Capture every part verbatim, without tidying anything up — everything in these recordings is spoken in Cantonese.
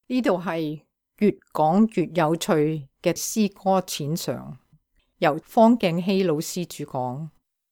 呢度係越講越有趣嘅詩歌淺嘗，由方敬熙老師主講。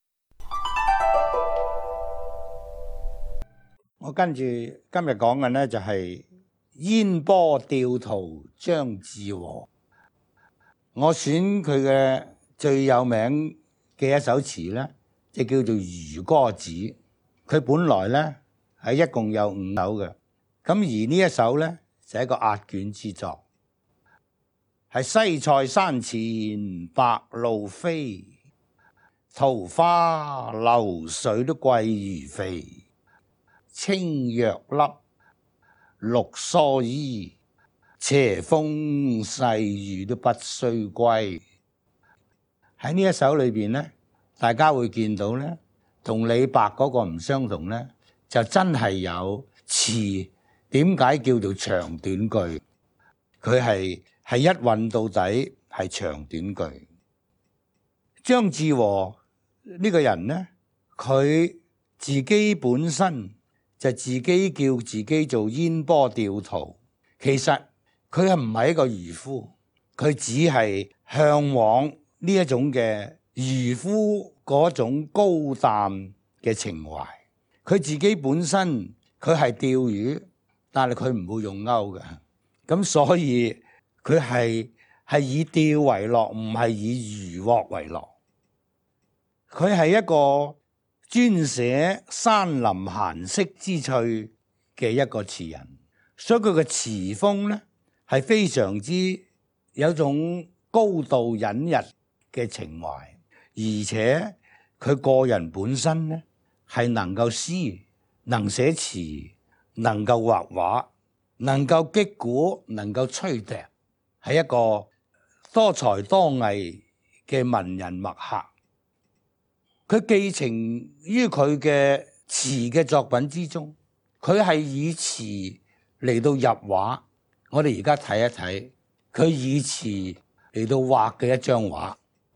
我跟住今日講嘅呢，就係煙波釣徒張志和。我選佢嘅最有名嘅一首詞呢，就叫做《漁歌子》。佢本來呢係一共有五首嘅，咁而呢一首呢，就係一個壓卷之作，係西塞山前白鷺飛，桃花流水都鳜魚肥。青箬笠，綠蓑衣，斜風細雨都不須歸。喺呢一首裏邊呢，大家會見到呢，同李白嗰個唔相同呢，就真係有詞。點解叫做長短句？佢係係一韻到底，係長短句。張志和呢個人呢，佢自己本身就自己叫自己做煙波釣徒，其實佢係唔係一個漁夫，佢只係向往呢一種嘅漁夫嗰種高淡嘅情懷。佢自己本身佢係釣魚，但係佢唔會用鈎嘅，咁所以佢係係以釣為樂，唔係以漁獲為樂。佢係一個專寫山林閒適之趣嘅一個詞人，所以佢嘅詞風呢係非常之有種高度隱逸嘅情懷，而且佢個人本身呢係能夠詩，能寫詞，能夠畫畫，能夠擊鼓，能夠吹笛，係一個多才多藝嘅文人墨客。佢寄情於佢嘅詞嘅作品之中，佢係以詞嚟到入畫。我哋而家睇一睇佢以詞嚟到畫嘅一張畫。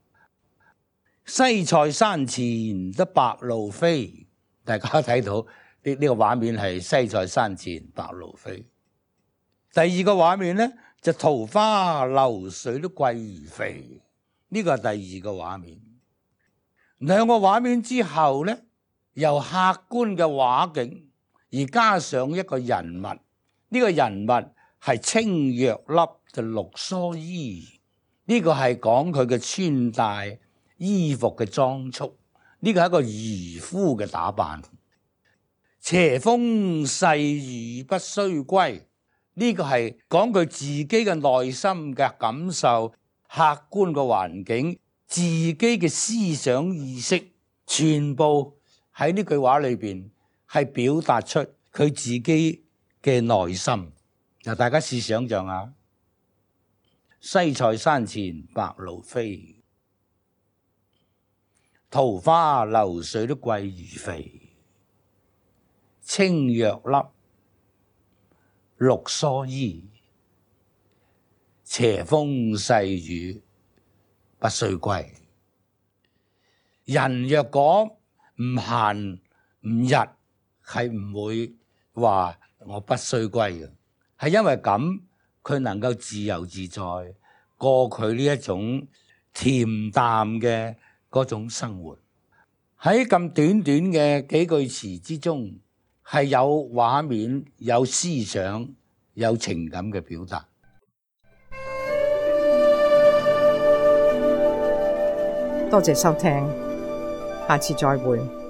西塞山前得白鷺飛，大家睇到呢呢個畫面係西塞山前白鷺飛。第二個畫面呢，就桃花流水都鳜魚肥，呢個係第二個畫面。兩個畫面之後呢，由客觀嘅畫景而加上一個人物，呢、這個人物係青箬笠就綠蓑衣，呢、這個係講佢嘅穿戴衣服嘅裝束，呢、這個係一個漁夫嘅打扮。斜風細雨不須歸，呢、這個係講佢自己嘅內心嘅感受，客觀嘅環境，自己嘅思想意識，全部喺呢句話裏邊係表達出佢自己嘅內心。嗱，大家試想象下，西塞山前白鷺飛，桃花流水都鳜魚肥，青箬笠，綠蓑衣，斜風細雨不須歸。人若果唔閒唔逸，係唔會話我不須歸嘅，係因為咁佢能夠自由自在過佢呢一種恬淡嘅嗰種生活。喺咁短短嘅幾句詞之中，係有畫面、有思想、有情感嘅表達。 多謝收聽，下次再會。